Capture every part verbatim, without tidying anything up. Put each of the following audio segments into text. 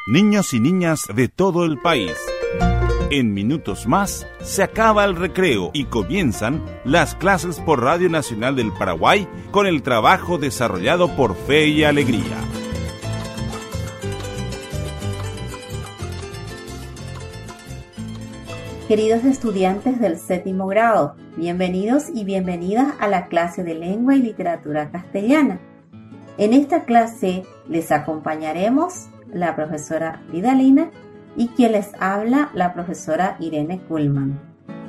niños y niñas de todo el país. En minutos más se acaba el recreo y comienzan las clases por Radio Nacional del Paraguay con el trabajo desarrollado por Fe y Alegría. Queridos estudiantes del séptimo grado, bienvenidos y bienvenidas a la clase de Lengua y Literatura Castellana. En esta clase les acompañaremos la profesora Vidalina y quien les habla la profesora Irene Kuhlman.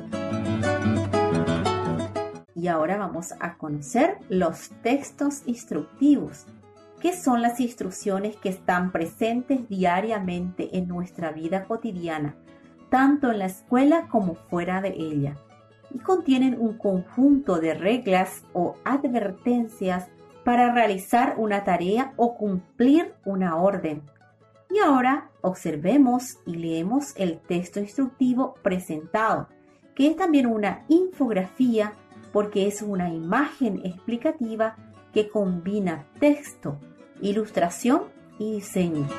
Y ahora vamos a conocer los textos instructivos. ¿Qué son las instrucciones que están presentes diariamente en nuestra vida cotidiana, tanto en la escuela como fuera de ella? Y contienen un conjunto de reglas o advertencias para realizar una tarea o cumplir una orden. Y ahora observemos y leemos el texto instructivo presentado, que es también una infografía porque es una imagen explicativa que combina texto, ilustración y diseño,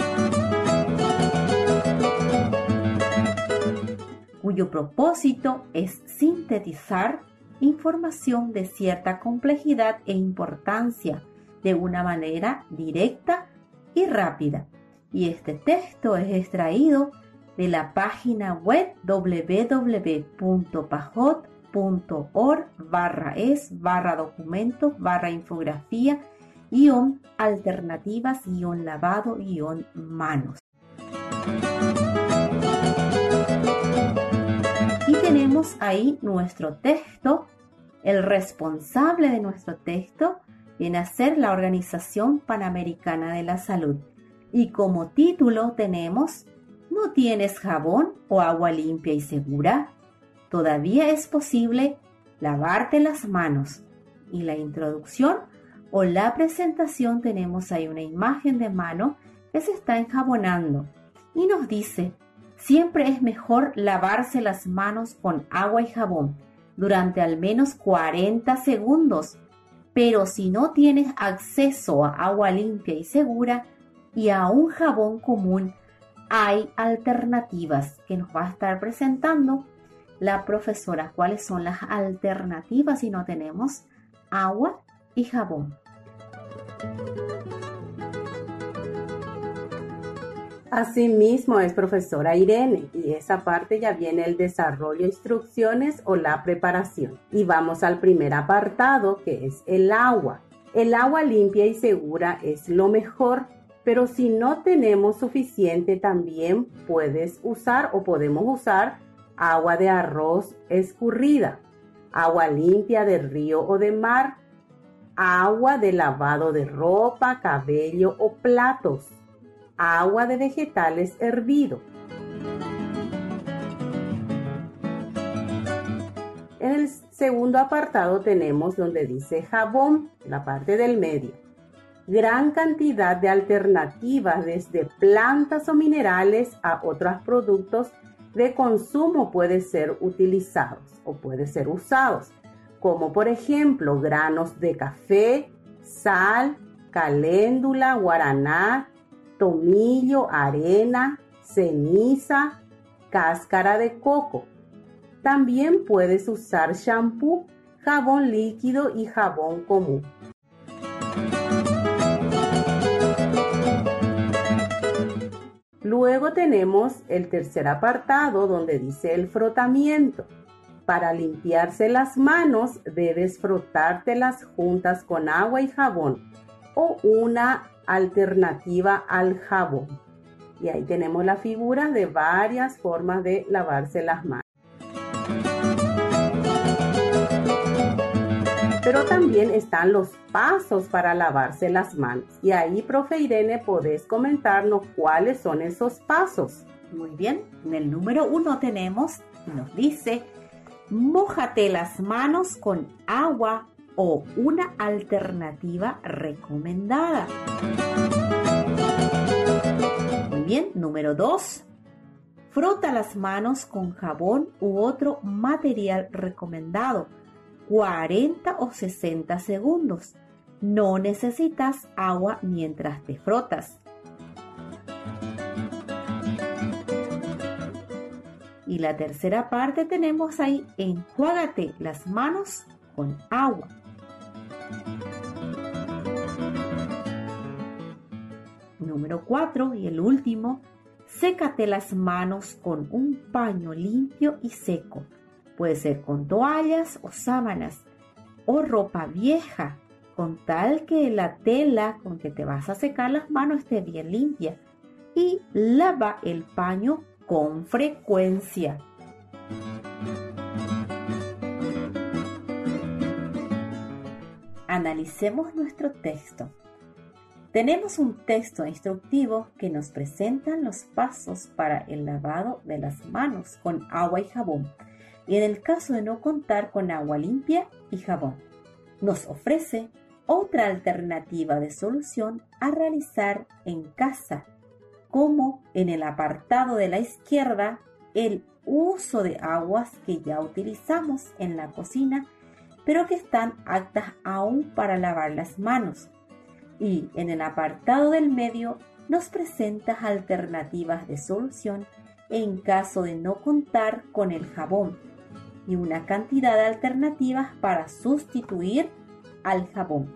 cuyo propósito es sintetizar información de cierta complejidad e importancia de una manera directa y rápida. Y este texto es extraído de la página web w w w punto pajot punto org barra es barra documentos barra infografía guión alternativas guión lavado guión manos. Y tenemos ahí nuestro texto. El responsable de nuestro texto viene a ser la Organización Panamericana de la Salud. Y como título tenemos ¿No tienes jabón o agua limpia y segura? Todavía es posible lavarte las manos. Y la introducción o la presentación tenemos ahí una imagen de mano que se está enjabonando. Y nos dice, siempre es mejor lavarse las manos con agua y jabón durante al menos cuarenta segundos. Pero si no tienes acceso a agua limpia y segura, y a un jabón común, hay alternativas que nos va a estar presentando la profesora. ¿Cuáles son las alternativas si no tenemos agua y jabón? Asimismo es profesora Irene, y esa parte ya viene el desarrollo de instrucciones o la preparación. Y vamos al primer apartado, que es el agua. El agua limpia y segura es lo mejor. Pero si no tenemos suficiente, también puedes usar o podemos usar agua de arroz escurrida, agua limpia de río o de mar, agua de lavado de ropa, cabello o platos, agua de vegetales hervido. En el segundo apartado tenemos donde dice jabón, la parte del medio. Gran cantidad de alternativas desde plantas o minerales a otros productos de consumo pueden ser utilizados o pueden ser usados, como por ejemplo granos de café, sal, caléndula, guaraná, tomillo, arena, ceniza, cáscara de coco. También puedes usar shampoo, jabón líquido y jabón común. Luego tenemos el tercer apartado donde dice el frotamiento. Para limpiarse las manos debes frotártelas juntas con agua y jabón o una alternativa al jabón. Y ahí tenemos la figura de varias formas de lavarse las manos. Pero también están los pasos para lavarse las manos. Y ahí, profe Irene, podés comentarnos cuáles son esos pasos. Muy bien, en el número uno tenemos, nos dice, mójate las manos con agua o una alternativa recomendada. Muy bien, número dos, frota las manos con jabón u otro material recomendado. cuarenta o sesenta segundos. No necesitas agua mientras te frotas. Y la tercera parte tenemos ahí, enjuágate las manos con agua. Número cuatro y el último, sécate las manos con un paño limpio y seco. Puede ser con toallas o sábanas o ropa vieja, con tal que la tela con que te vas a secar las manos esté bien limpia. Y lava el paño con frecuencia. Analicemos nuestro texto. Tenemos un texto instructivo que nos presenta los pasos para el lavado de las manos con agua y jabón, y en el caso de no contar con agua limpia y jabón, nos ofrece otra alternativa de solución a realizar en casa, como en el apartado de la izquierda, el uso de aguas que ya utilizamos en la cocina, pero que están aptas aún para lavar las manos. Y en el apartado del medio nos presenta alternativas de solución en caso de no contar con el jabón y una cantidad de alternativas para sustituir al jabón.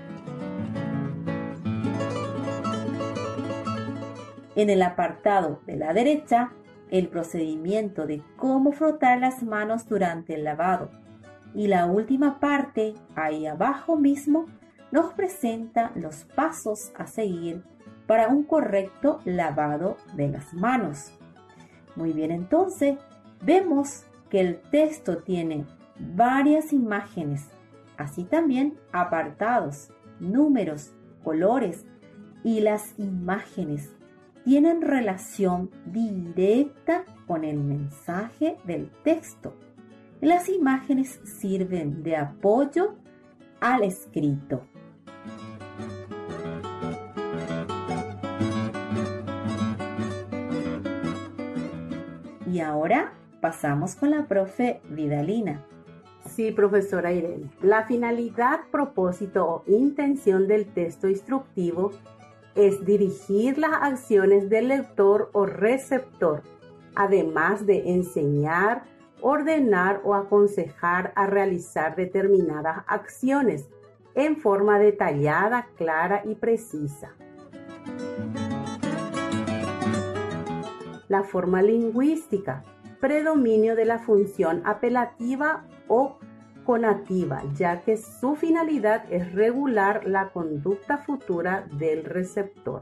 En el apartado de la derecha, el procedimiento de cómo frotar las manos durante el lavado. Y la última parte, ahí abajo mismo, nos presenta los pasos a seguir para un correcto lavado de las manos. Muy bien, entonces, vemos que el texto tiene varias imágenes, así también apartados, números, colores, y las imágenes tienen relación directa con el mensaje del texto. Las imágenes sirven de apoyo al escrito. Y ahora pasamos con la profe Vidalina. Sí, profesora Irene. La finalidad, propósito o intención del texto instructivo es dirigir las acciones del lector o receptor, además de enseñar, ordenar o aconsejar a realizar determinadas acciones en forma detallada, clara y precisa. La forma lingüística, predominio de la función apelativa o conativa, ya que su finalidad es regular la conducta futura del receptor.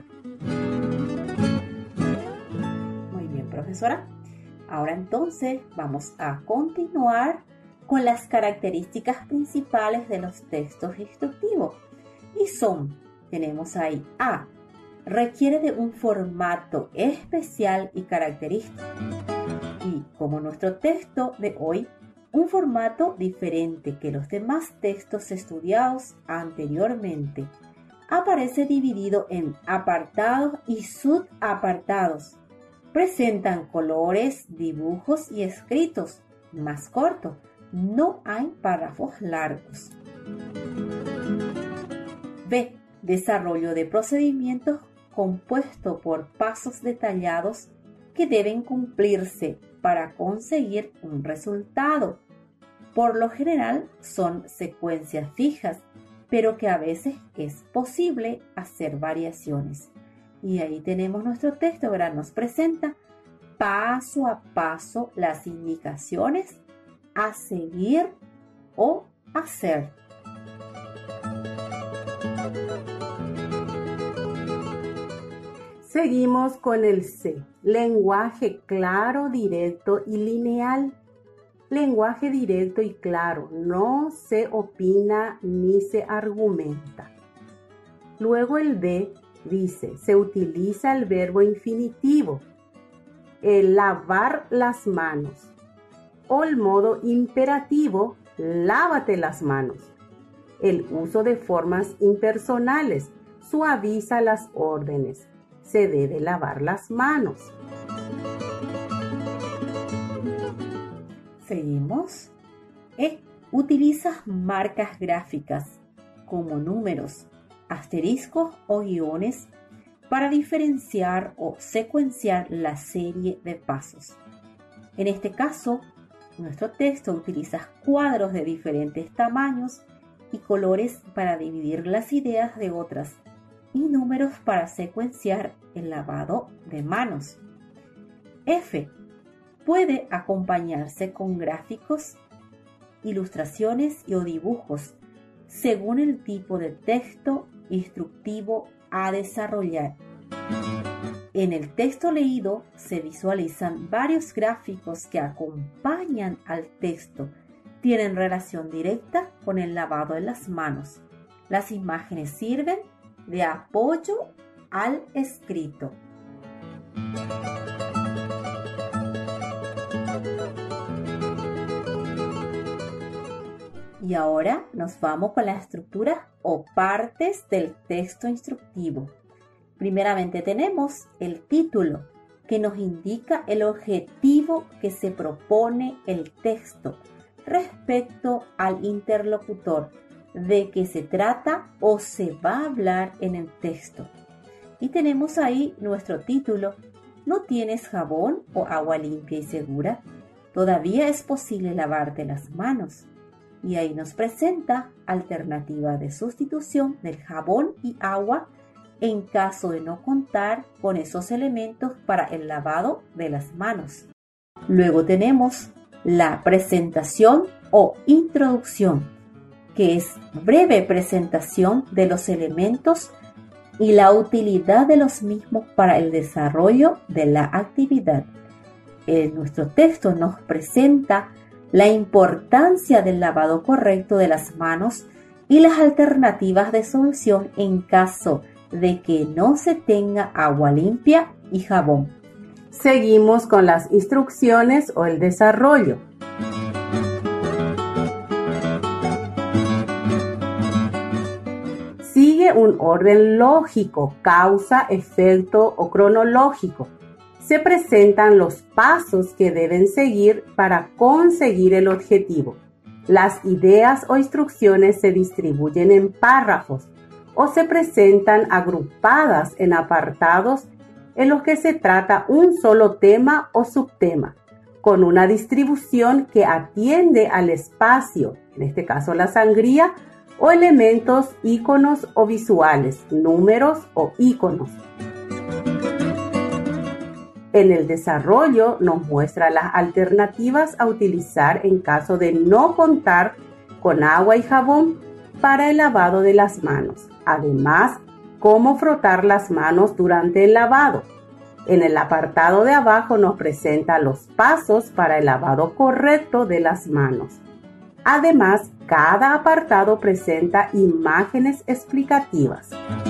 Muy bien, profesora. Ahora entonces vamos a continuar con las características principales de los textos instructivos. Y son, tenemos ahí A, requiere de un formato especial y característico. Y como nuestro texto de hoy, un formato diferente que los demás textos estudiados anteriormente. Aparece dividido en apartados y subapartados. Presentan colores, dibujos y escritos más cortos. No hay párrafos largos. B. Desarrollo de procedimientos compuesto por pasos detallados que deben cumplirse para conseguir un resultado. Por lo general son secuencias fijas, pero que a veces es posible hacer variaciones. Y ahí tenemos nuestro texto, ¿verdad? Nos presenta paso a paso las indicaciones a seguir o hacer. Seguimos con el C, lenguaje claro, directo y lineal. Lenguaje directo y claro, no se opina ni se argumenta. Luego el D dice, se utiliza el verbo infinitivo, el lavar las manos, o el modo imperativo, lávate las manos. El uso de formas impersonales suaviza las órdenes. Se debe lavar las manos. Seguimos. E. Utilizas marcas gráficas como números, asteriscos o guiones para diferenciar o secuenciar la serie de pasos. En este caso, nuestro texto utiliza cuadros de diferentes tamaños y colores para dividir las ideas de otras y números para secuenciar el lavado de manos. F. Puede acompañarse con gráficos, ilustraciones y o dibujos según el tipo de texto instructivo a desarrollar. En el texto leído se visualizan varios gráficos que acompañan al texto. Tienen relación directa con el lavado de las manos. Las imágenes sirven de apoyo al escrito. Y ahora nos vamos con la estructura o partes del texto instructivo. Primeramente tenemos el título, que nos indica el objetivo que se propone el texto respecto al interlocutor, de qué se trata o se va a hablar en el texto. Y tenemos ahí nuestro título: ¿no tienes jabón o agua limpia y segura? Todavía es posible lavarte las manos. Y ahí nos presenta alternativa de sustitución del jabón y agua en caso de no contar con esos elementos para el lavado de las manos. Luego tenemos la presentación o introducción, que es breve presentación de los elementos y la utilidad de los mismos para el desarrollo de la actividad. En nuestro texto nos presenta la importancia del lavado correcto de las manos y las alternativas de solución en caso de que no se tenga agua limpia y jabón. Seguimos con las instrucciones o el desarrollo. Sigue un orden lógico, causa, efecto o cronológico. Se presentan los pasos que deben seguir para conseguir el objetivo. Las ideas o instrucciones se distribuyen en párrafos o se presentan agrupadas en apartados en los que se trata un solo tema o subtema, con una distribución que atiende al espacio, en este caso la sangría, o elementos, íconos o visuales, números o íconos. En el desarrollo nos muestra las alternativas a utilizar en caso de no contar con agua y jabón para el lavado de las manos. Además, cómo frotar las manos durante el lavado. En el apartado de abajo nos presenta los pasos para el lavado correcto de las manos. Además, cada apartado presenta imágenes explicativas.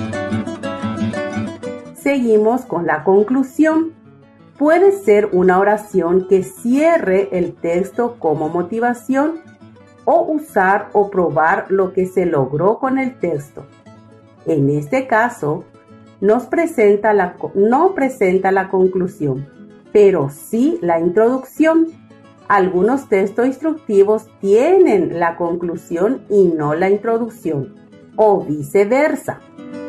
Seguimos con la conclusión. Puede ser una oración que cierre el texto como motivación o usar o probar lo que se logró con el texto. En este caso, nos presenta la, no presenta la conclusión, pero sí la introducción. Algunos textos instructivos tienen la conclusión y no la introducción, o viceversa.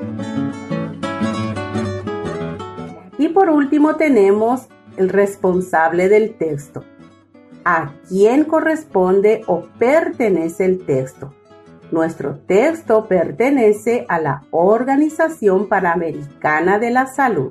Y por último tenemos el responsable del texto. ¿A quién corresponde o pertenece el texto? Nuestro texto pertenece a la Organización Panamericana de la Salud.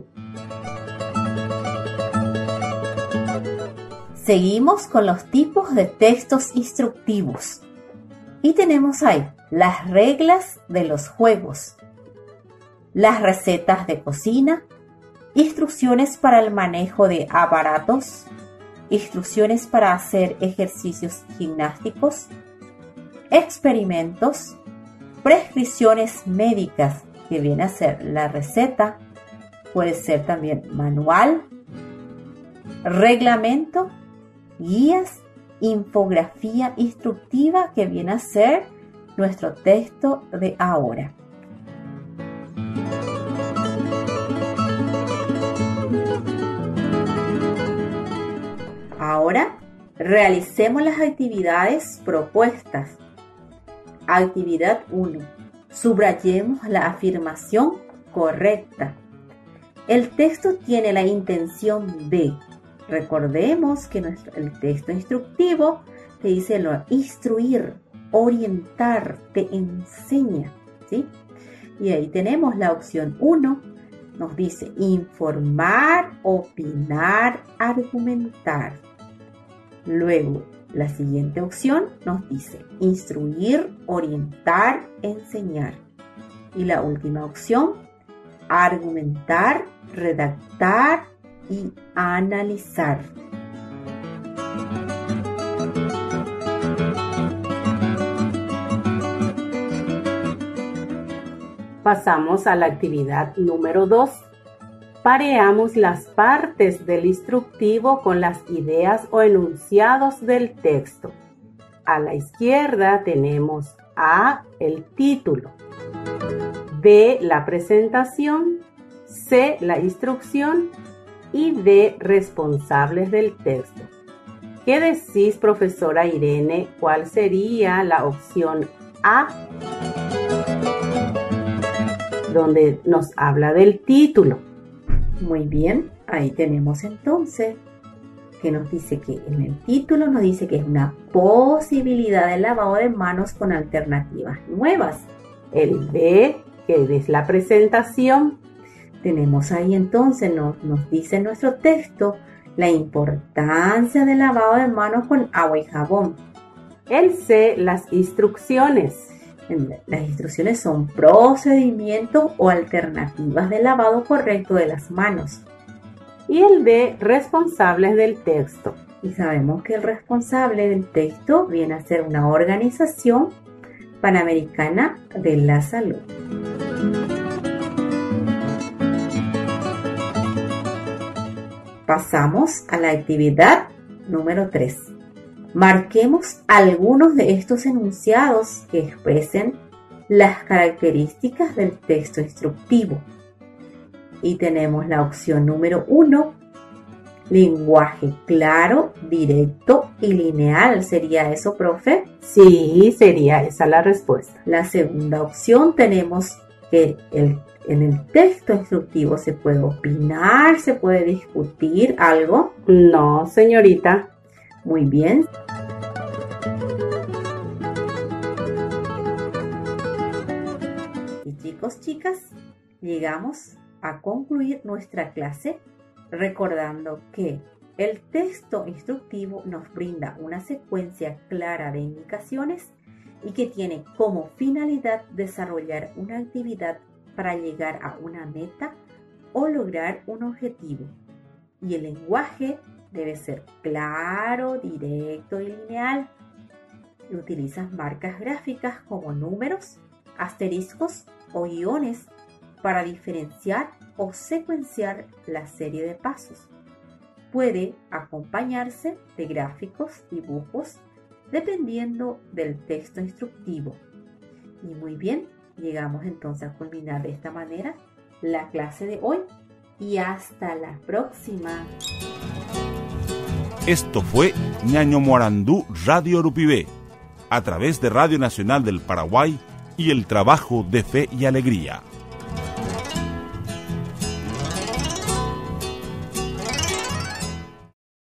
Seguimos con los tipos de textos instructivos. Y tenemos ahí las reglas de los juegos, las recetas de cocina, instrucciones para el manejo de aparatos, instrucciones para hacer ejercicios gimnásticos, experimentos, prescripciones médicas, que viene a ser la receta, puede ser también manual, reglamento, guías, infografía instructiva, que viene a ser nuestro texto de ahora. Ahora realicemos las actividades propuestas. Actividad uno. Subrayemos la afirmación correcta. El texto tiene la intención de Recordemos que nuestro, el texto instructivo te dice lo instruir, orientar, te enseña, ¿sí? Y ahí tenemos la opción uno, nos dice informar, opinar, argumentar. Luego, la siguiente opción nos dice instruir, orientar, enseñar. Y la última opción, argumentar, redactar y analizar. Pasamos a la actividad número dos. Pareamos las partes del instructivo con las ideas o enunciados del texto. A la izquierda tenemos A, el título, B, la presentación, C, la instrucción y D, responsables del texto. ¿Qué decís, profesora Irene? ¿Cuál sería la opción A? Donde nos habla del título. Muy bien, ahí tenemos entonces que nos dice que en el título nos dice que es una posibilidad de lavado de manos con alternativas nuevas. El B, que es la presentación. Tenemos ahí entonces, nos, nos dice en nuestro texto, la importancia del lavado de manos con agua y jabón. El C, las instrucciones. Las instrucciones son procedimientos o alternativas de lavado correcto de las manos. Y el D, responsables del texto. Y sabemos que el responsable del texto viene a ser una organización panamericana de la salud. Pasamos a la actividad número tres. Marquemos algunos de estos enunciados que expresen las características del texto instructivo. Y tenemos la opción número uno, lenguaje claro, directo y lineal. ¿Sería eso, profe? Sí, sería esa la respuesta. La segunda opción tenemos que el, en el texto instructivo se puede opinar, se puede discutir algo. No, señorita. Muy bien. Y chicos, chicas, llegamos a concluir nuestra clase recordando que el texto instructivo nos brinda una secuencia clara de indicaciones y que tiene como finalidad desarrollar una actividad para llegar a una meta o lograr un objetivo. Y el lenguaje debe ser claro, directo y lineal. Y utilizas marcas gráficas como números, asteriscos o guiones para diferenciar o secuenciar la serie de pasos. Puede acompañarse de gráficos, dibujos, dependiendo del texto instructivo. Y muy bien, llegamos entonces a culminar de esta manera la clase de hoy y hasta la próxima. Esto fue Ñaño Morandú Radio Urupibé, a través de Radio Nacional del Paraguay y el trabajo de Fe y Alegría.